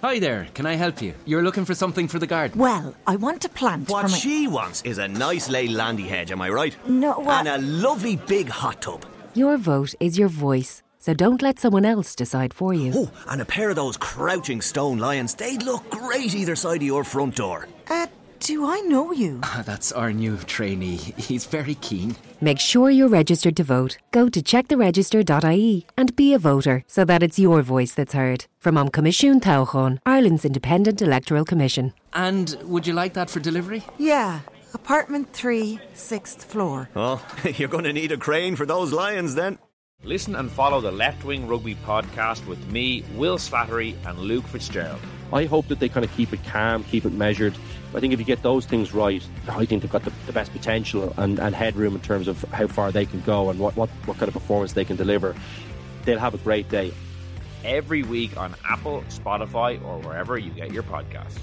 Hi there, can I help you? You're looking for something for the garden? Well, I want to plant What for my... she wants is a nice lay landy hedge, am I right? No, what? And a lovely big hot tub. Your vote is your voice, so don't let someone else decide for you. Oh, and a pair of those crouching stone lions. They'd look great either side of your front door. Do I know you? That's our new trainee. He's very keen. Make sure you're registered to vote. Go to checktheregister.ie and be a voter so that it's your voice that's heard. From Comisiún Tábhachtán, Ireland's Independent Electoral Commission. And would you like that for delivery? Yeah, apartment 3, 6th floor. Oh, you're going to need a crane for those lions then. Listen and follow the Left Wing Rugby podcast with me, Will Slattery and Luke Fitzgerald. I hope that they kind of keep it calm, keep it measured. I think if you get those things right, I think they've got the best potential and headroom in terms of how far they can go and what kind of performance they can deliver. They'll have a great day. Every week on Apple, Spotify or wherever you get your podcasts.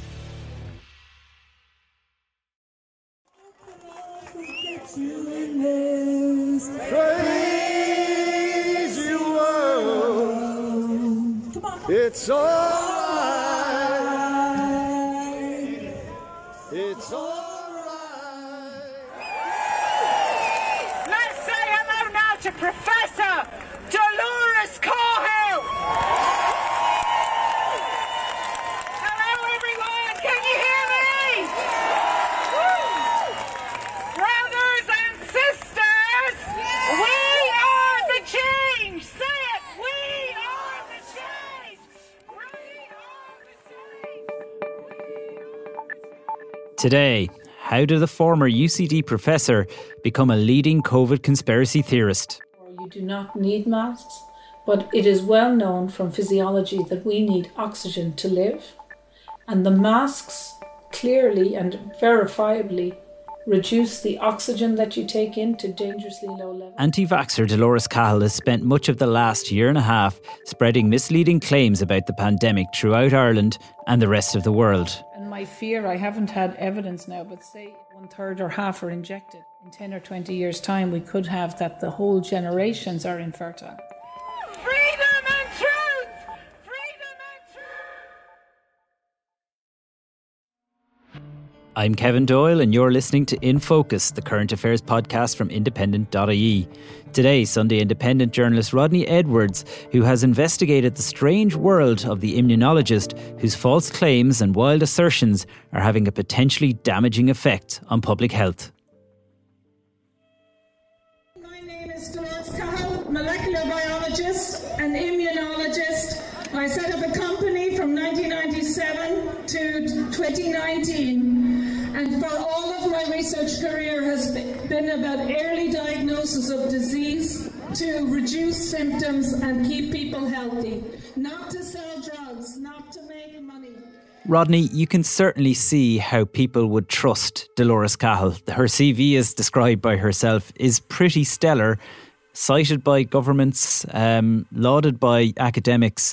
Crazy world. It's alright. It's alright. Let's say hello now to Professor Dolores Cahill. Hello everyone, can you hear me? Brothers and sisters, we are the change. Say it, we are the change. We are the change. Today, how did a former UCD professor become a leading COVID conspiracy theorist? You do not need masks, but it is well known from physiology that we need oxygen to live. And the masks clearly and verifiably reduce the oxygen that you take in to dangerously low levels. Anti-vaxxer Dolores Cahill has spent much of the last year and a half spreading misleading claims about the pandemic throughout Ireland and the rest of the world. And my fear, I haven't had evidence now, but say 1/3 or half are injected. In 10 or 20 years' time, we could have that the whole generations are infertile. Freedom and truth! Freedom and truth! I'm Kevin Doyle and you're listening to In Focus, the current affairs podcast from independent.ie. Today, Sunday Independent journalist Rodney Edwards, who has investigated the strange world of the immunologist whose false claims and wild assertions are having a potentially damaging effect on public health. My name is Dolores Cahill, molecular biologist and immunologist. I set up a company from 1997 to 2019. And for all of my research career has been about early diagnosis of disease to reduce symptoms and keep people healthy. Not to sell drugs, not to make money. Rodney, you can certainly see how people would trust Dolores Cahill. Her CV, as described by herself, is pretty stellar, cited by governments, lauded by academics.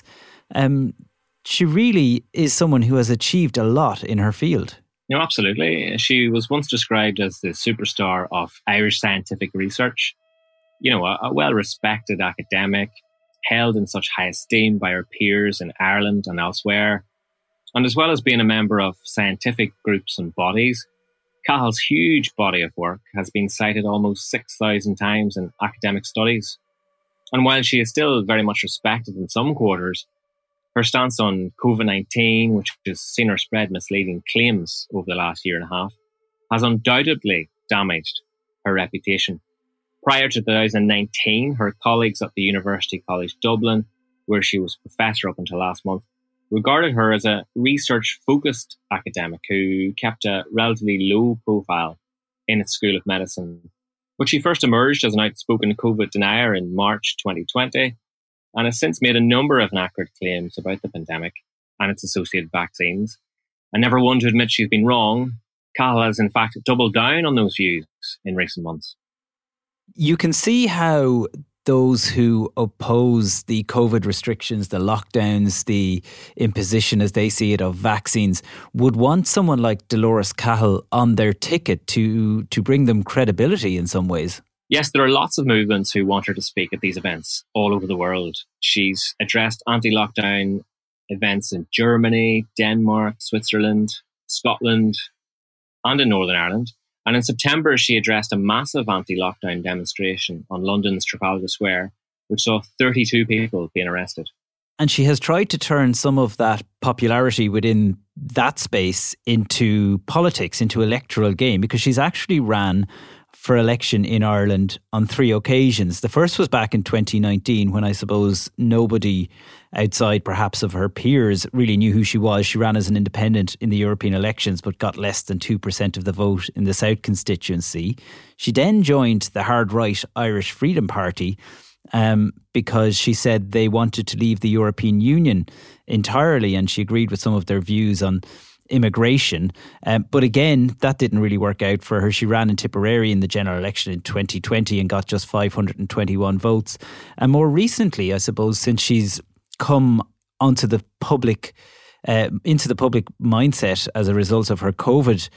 She really is someone who has achieved a lot in her field. No, absolutely. She was once described as the superstar of Irish scientific research. You know, a well-respected academic, held in such high esteem by her peers in Ireland and elsewhere. And as well as being a member of scientific groups and bodies, Cahill's huge body of work has been cited almost 6,000 times in academic studies. And while she is still very much respected in some quarters, her stance on COVID-19, which has seen her spread misleading claims over the last year and a half, has undoubtedly damaged her reputation. Prior to 2019, her colleagues at the University College Dublin, where she was professor up until last month, regarded her as a research-focused academic who kept a relatively low profile in its School of Medicine. But she first emerged as an outspoken COVID denier in March 2020, and has since made a number of inaccurate claims about the pandemic and its associated vaccines. And never one to admit she's been wrong, Cahill has in fact doubled down on those views in recent months. You can see how those who oppose the COVID restrictions, the lockdowns, the imposition, as they see it, of vaccines, would want someone like Dolores Cahill on their ticket to bring them credibility in some ways. Yes, there are lots of movements who want her to speak at these events all over the world. She's addressed anti-lockdown events in Germany, Denmark, Switzerland, Scotland, and in Northern Ireland. And in September, she addressed a massive anti-lockdown demonstration on London's Trafalgar Square, which saw 32 people being arrested. And she has tried to turn some of that popularity within that space into politics, into electoral game, because she's actually ran for election in Ireland on 3 occasions. The first was back in 2019, when I suppose nobody outside perhaps of her peers really knew who she was. She ran as an independent in the European elections, but got less than 2% of the vote in the South constituency. She then joined the hard-right Irish Freedom Party because she said they wanted to leave the European Union entirely, and she agreed with some of their views on immigration. But again, that didn't really work out for her. She ran in Tipperary in the general election in 2020 and got just 521 votes. And more recently, I suppose, since she's come onto the public, into the public mindset as a result of her COVID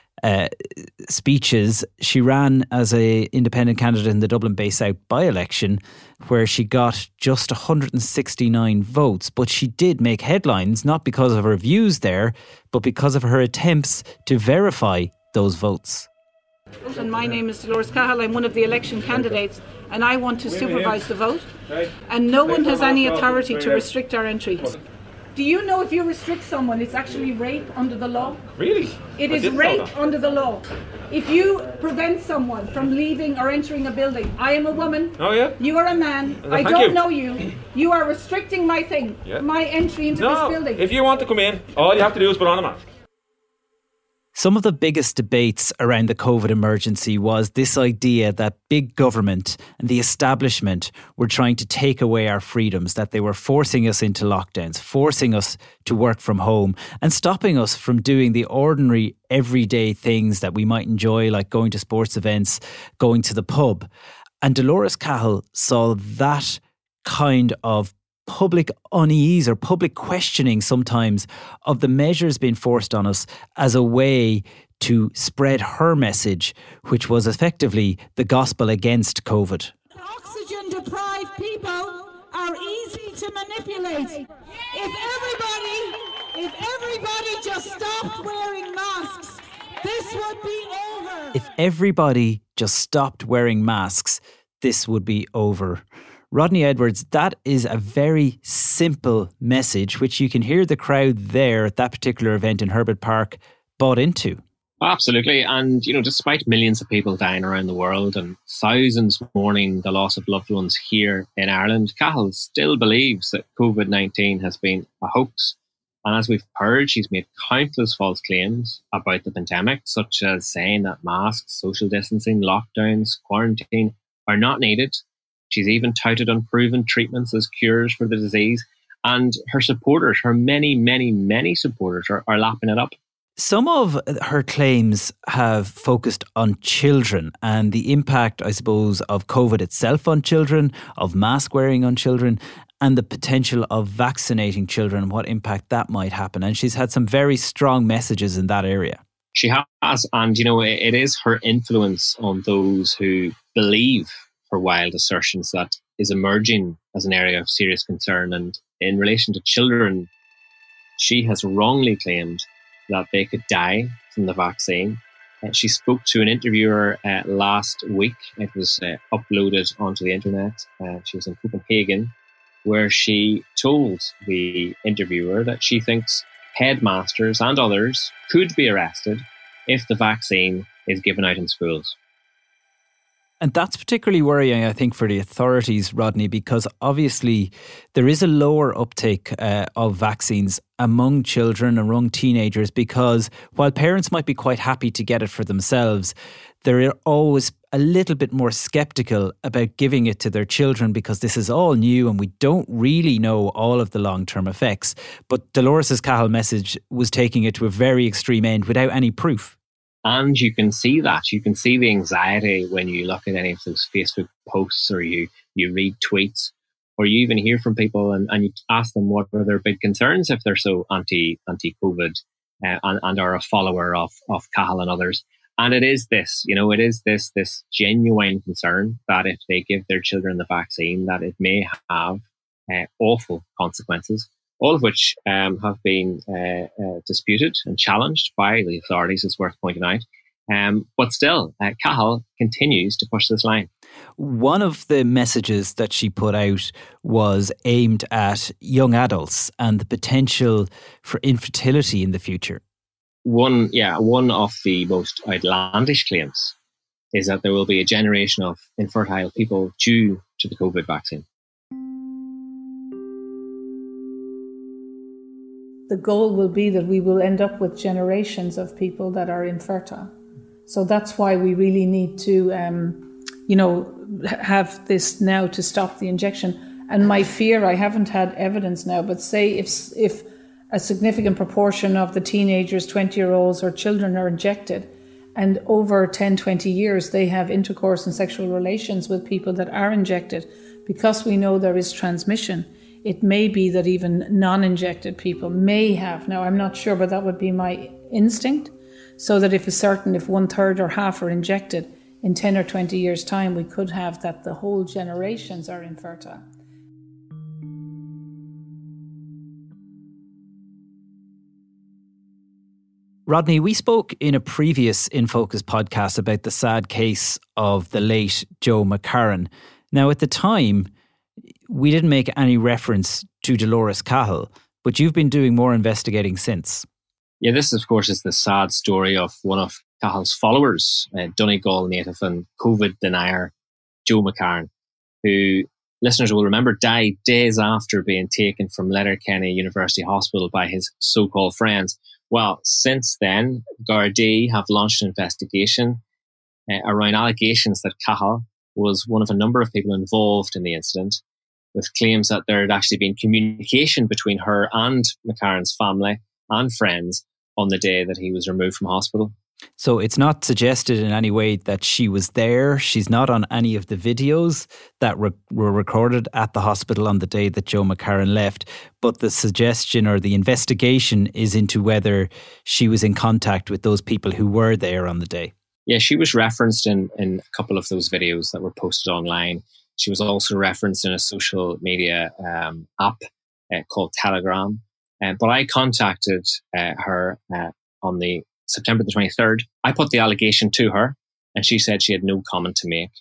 speeches, she ran as an independent candidate in the Dublin Bay South by-election, where she got just 169 votes. But she did make headlines, not because of her views there, but because of her attempts to verify those votes. And my name is Dolores Cahill. I'm one of the election candidates, and I want to supervise the vote. And no one has any authority to restrict our entry. Do you know if you restrict someone, it's actually rape under the law? Really? It is rape under the law. If you prevent someone from leaving or entering a building, I am a woman. Oh, yeah? You are a man. I don't know you. You are restricting my thing, my entry into this building. If you want to come in, all you have to do is put on a mask. Some of the biggest debates around the COVID emergency was this idea that big government and the establishment were trying to take away our freedoms, that they were forcing us into lockdowns, forcing us to work from home and stopping us from doing the ordinary everyday things that we might enjoy, like going to sports events, going to the pub. And Dolores Cahill saw that kind of public unease or public questioning sometimes of the measures being forced on us as a way to spread her message, which was effectively the gospel against COVID. Oxygen deprived people are easy to manipulate. If everybody just stopped wearing masks, this would be over. If everybody just stopped wearing masks, this would be over. Rodney Edwards, that is a very simple message, which you can hear the crowd there at that particular event in Herbert Park bought into. Absolutely. And, you know, despite millions of people dying around the world and thousands mourning the loss of loved ones here in Ireland, Cahill still believes that COVID-19 has been a hoax. And as we've heard, she's made countless false claims about the pandemic, such as saying that masks, social distancing, lockdowns, quarantine are not needed. She's even touted unproven treatments as cures for the disease. And her supporters, her many, many, many supporters are lapping it up. Some of her claims have focused on children and the impact, I suppose, of COVID itself on children, of mask wearing on children, and the potential of vaccinating children and what impact that might happen. And she's had some very strong messages in that area. She has. And, you know, it is her influence on those who believe her wild assertions that is emerging as an area of serious concern. And in relation to children, she has wrongly claimed that they could die from the vaccine. She spoke to an interviewer last week. It was uploaded onto the internet. She was in Copenhagen, where she told the interviewer that she thinks headmasters and others could be arrested if the vaccine is given out in schools. And that's particularly worrying, I think, for the authorities, Rodney, because obviously there is a lower uptake of vaccines among children, among teenagers, because while parents might be quite happy to get it for themselves, they're always a little bit more sceptical about giving it to their children because this is all new and we don't really know all of the long-term effects. But Dolores Cahill message was taking it to a very extreme end without any proof. And you can see that. You can see the anxiety when you look at any of those Facebook posts or you read tweets or you even hear from people and you ask them what are their big concerns if they're so anti-COVID and are a follower of Cahill and others. And it is this, you know, it is this genuine concern that if they give their children the vaccine, that it may have awful consequences. all of which have been disputed and challenged by the authorities, it's worth pointing out. But still, Cathal continues to push this line. One of the messages that she put out was aimed at young adults and the potential for infertility in the future. One of the most outlandish claims is that there will be a generation of infertile people due to the COVID vaccine. The goal will be that we will end up with generations of people that are infertile. So that's why we really need to, have this now to stop the injection. And my fear, I haven't had evidence now, but say if a significant proportion of the teenagers, 20-year-olds or children are injected, and over 10, 20 years they have intercourse and sexual relations with people that are injected, because we know there is transmission, it may be that even non-injected people may have. Now, I'm not sure, but that would be my instinct. So that if 1/3 or half are injected, in 10 or 20 years' time, we could have that the whole generations are infertile. Rodney, we spoke in a previous In Focus podcast about the sad case of the late Joe McCarran. Now, at the time, we didn't make any reference to Dolores Cahill, but you've been doing more investigating since. Yeah, this, of course, is the sad story of one of Cahill's followers, Donegal native and COVID denier Joe McCarran, who, listeners will remember, died days after being taken from Letterkenny University Hospital by his so-called friends. Well, since then, Gardaí have launched an investigation around allegations that Cahill was one of a number of people involved in the incident, with claims that there had actually been communication between her and McCarran's family and friends on the day that he was removed from hospital. So it's not suggested in any way that she was there. She's not on any of the videos that were recorded at the hospital on the day that Joe McCarran left. But the suggestion or the investigation is into whether she was in contact with those people who were there on the day. Yeah, she was referenced in a couple of those videos that were posted online. She was also referenced in a social media app called Telegram. But I contacted her on the September the 23rd. I put the allegation to her and she said she had no comment to make.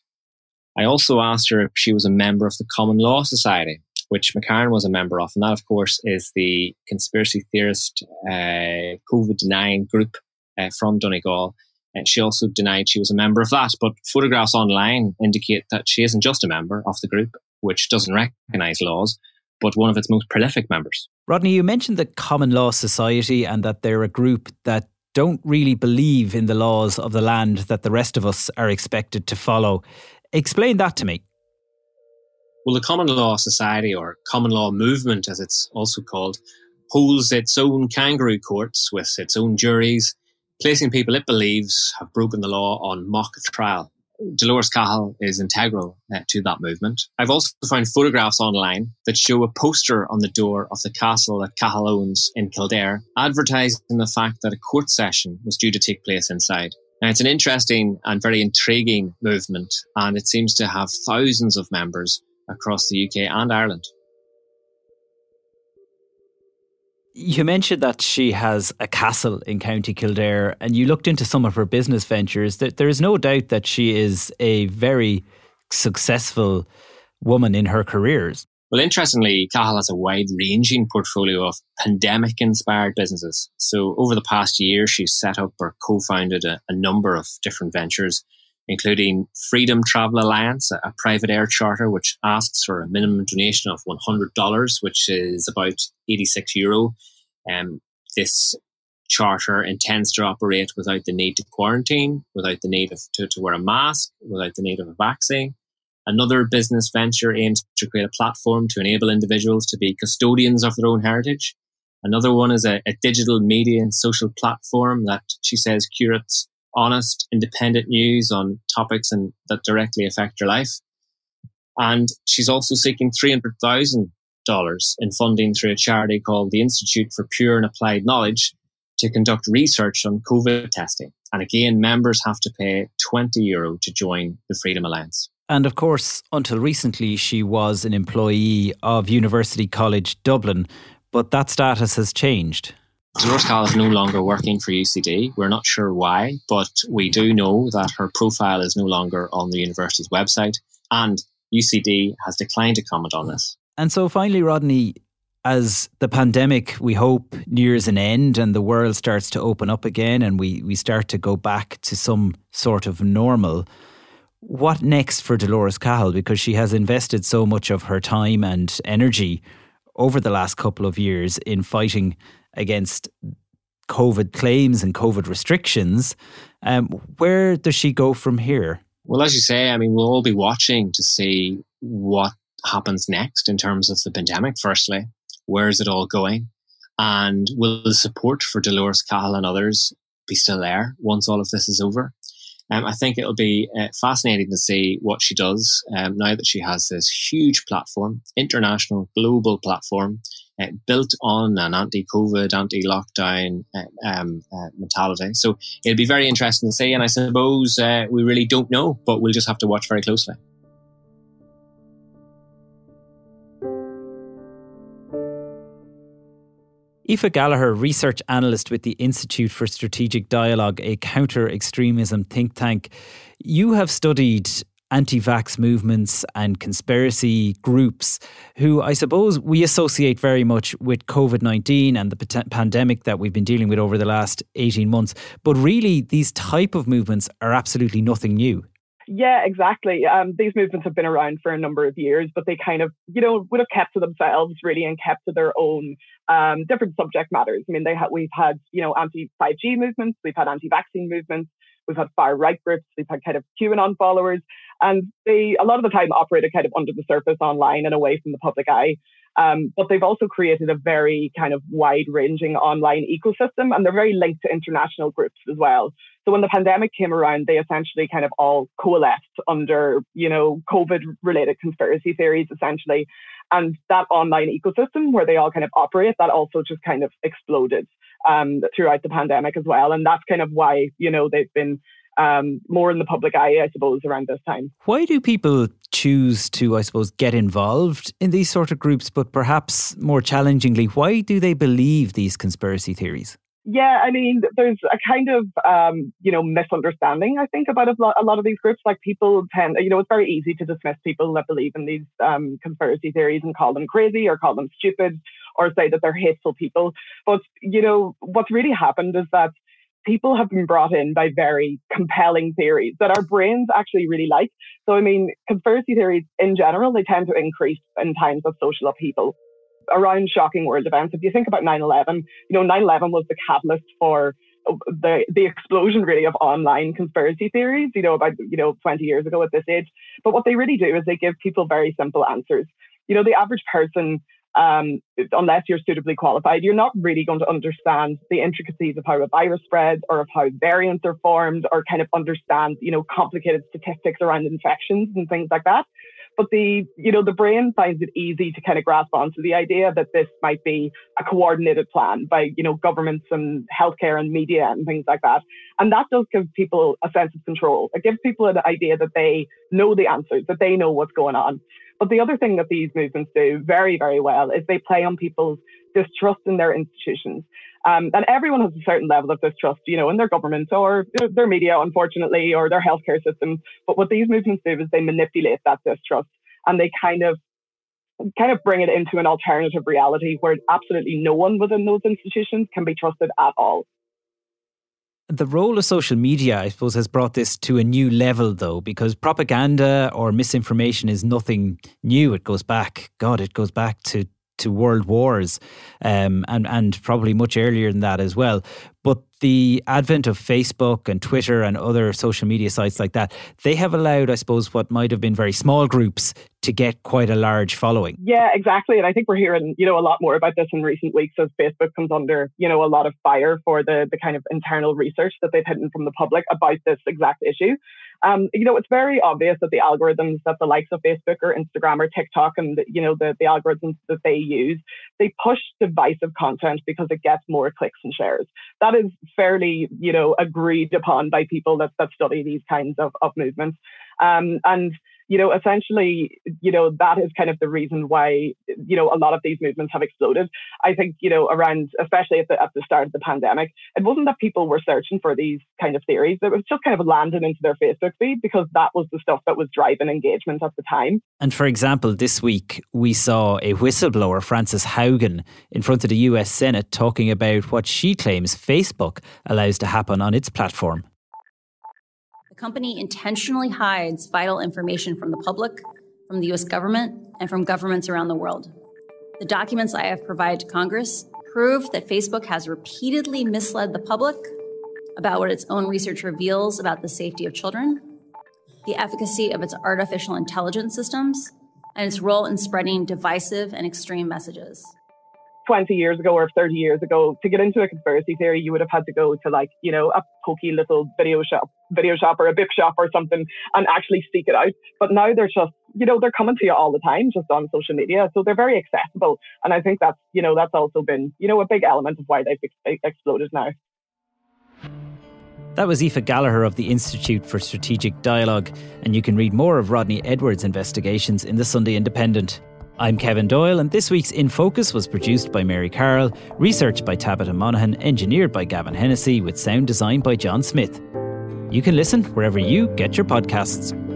I also asked her if she was a member of the Common Law Society, which McCarran was a member of. And that, of course, is the conspiracy theorist COVID-denying group from Donegal. And she also denied she was a member of that. But photographs online indicate that she isn't just a member of the group, which doesn't recognise laws, but one of its most prolific members. Rodney, you mentioned the Common Law Society and that they're a group that don't really believe in the laws of the land that the rest of us are expected to follow. Explain that to me. Well, the Common Law Society, or Common Law Movement as it's also called, holds its own kangaroo courts with its own juries, placing people it believes have broken the law on mock trial. Dolores Cahill is integral to that movement. I've also found photographs online that show a poster on the door of the castle that Cahill owns in Kildare, advertising the fact that a court session was due to take place inside. Now, it's an interesting and very intriguing movement, and it seems to have thousands of members across the UK and Ireland. You mentioned that she has a castle in County Kildare, and you looked into some of her business ventures. There is no doubt that she is a very successful woman in her careers. Well, interestingly, Cahill has a wide-ranging portfolio of pandemic-inspired businesses. So over the past year, she's set up or co-founded a number of different ventures, including Freedom Travel Alliance, a private air charter which asks for a minimum donation of $100, which is about €86. This charter intends to operate without the need to quarantine, without the need to wear a mask, without the need of a vaccine. Another business venture aims to create a platform to enable individuals to be custodians of their own heritage. Another one is a digital media and social platform that she says curates honest, independent news on topics that directly affect your life. And she's also seeking $300,000 in funding through a charity called the Institute for Pure and Applied Knowledge to conduct research on COVID testing. And again, members have to pay €20 to join the Freedom Alliance. And of course, until recently, she was an employee of University College Dublin. but that status has changed. Dolores Cahill is no longer working for UCD. We're not sure why, but we do know that her profile is no longer on the university's website, and UCD has declined to comment on this. And so finally, Rodney, as the pandemic, we hope, nears an end and the world starts to open up again and we start to go back to some sort of normal, what next for Dolores Cahill? Because she has invested so much of her time and energy over the last couple of years in fighting against COVID claims and COVID restrictions. Where does she go from here? Well, as you say, I mean, we'll all be watching to see what happens next in terms of the pandemic, firstly. Where is it all going? And will the support for Dolores Cahill and others be still there once all of this is over? I think it'll be fascinating to see what she does now that she has this huge platform, international, global platform, built on an anti-COVID, anti-lockdown mentality. So it'll be very interesting to see. And I suppose we really don't know, but we'll just have to watch very closely. Aoife Gallagher, research analyst with the Institute for Strategic Dialogue, a counter-extremism think tank. You have studied anti-vax movements and conspiracy groups who I suppose we associate very much with COVID-19 and the pandemic that we've been dealing with over the last 18 months. But really, these type of movements are absolutely nothing new. Yeah, exactly. These movements have been around for a number of years, but they kind of, would have kept to themselves really and kept to their own different subject matters. I mean, we've had, anti-5G movements, we've had anti-vaccine movements, we've had far-right groups, we've had kind of QAnon followers, and they, a lot of the time, operated kind of under the surface online and away from the public eye. But they've also created a very kind of wide-ranging online ecosystem, and they're very linked to international groups as well. So when the pandemic came around, they essentially kind of all coalesced under, COVID-related conspiracy theories, essentially. And that online ecosystem where they all kind of operate, that also just kind of exploded throughout the pandemic as well. And that's kind of why, they've been more in the public eye, I suppose, around this time. Why do people choose to, I suppose, get involved in these sort of groups? But perhaps more challengingly, why do they believe these conspiracy theories? Yeah, I mean, there's a kind of, misunderstanding, I think, about a lot of these groups. Like people tend, it's very easy to dismiss people that believe in these conspiracy theories and call them crazy or call them stupid or say that they're hateful people. But, what's really happened is that people have been brought in by very compelling theories that our brains actually really like. So, I mean, conspiracy theories in general, they tend to increase in times of social upheaval around shocking world events. If you think about 9/11, 9/11 was the catalyst for the explosion really of online conspiracy theories, about 20 years ago at this age. But what they really do is they give people very simple answers. The average person, unless you're suitably qualified, you're not really going to understand the intricacies of how a virus spreads or of how variants are formed or kind of understand, complicated statistics around infections and things like that. But the brain finds it easy to kind of grasp onto the idea that this might be a coordinated plan by, governments and healthcare and media and things like that. And that does give people a sense of control. It gives people an idea that they know the answers, that they know what's going on. But the other thing that these movements do very, very well is they play on people's distrust in their institutions. And everyone has a certain level of distrust, in their government or their media, unfortunately, or their healthcare system. But what these movements do is they manipulate that distrust and they kind of bring it into an alternative reality where absolutely no one within those institutions can be trusted at all. The role of social media, I suppose, has brought this to a new level, though, because propaganda or misinformation is nothing new. It goes back to world wars and probably much earlier than that as well. But the advent of Facebook and Twitter and other social media sites like that, they have allowed, I suppose, what might have been very small groups to get quite a large following. Yeah, exactly. And I think we're hearing, a lot more about this in recent weeks as Facebook comes under, a lot of fire for the kind of internal research that they've hidden from the public about this exact issue. It's very obvious that the algorithms that the likes of Facebook or Instagram or TikTok and, the algorithms that they use, they push divisive content because it gets more clicks and shares. That is fairly, agreed upon by people that study these kinds of movements. And essentially, that is kind of the reason why, a lot of these movements have exploded. I think, around, especially at the start of the pandemic, it wasn't that people were searching for these kind of theories. It was just kind of landing into their Facebook feed because that was the stuff that was driving engagement at the time. And for example, this week we saw a whistleblower, Frances Haugen, in front of the US Senate talking about what she claims Facebook allows to happen on its platform. The company intentionally hides vital information from the public, from the US government, and from governments around the world. The documents I have provided to Congress prove that Facebook has repeatedly misled the public about what its own research reveals about the safety of children, the efficacy of its artificial intelligence systems, and its role in spreading divisive and extreme messages. 20 years ago or 30 years ago, to get into a conspiracy theory, you would have had to go to a pokey little video shop or a book shop or something and actually seek it out. But now they're just, they're coming to you all the time just on social media. So they're very accessible. And I think that's also been, a big element of why they've exploded now. That was Aoife Gallagher of the Institute for Strategic Dialogue, and you can read more of Rodney Edwards' investigations in the Sunday Independent. I'm Kevin Doyle, and this week's In Focus was produced by Mary Carroll, researched by Tabitha Monaghan, engineered by Gavin Hennessy, with sound design by John Smith. You can listen wherever you get your podcasts.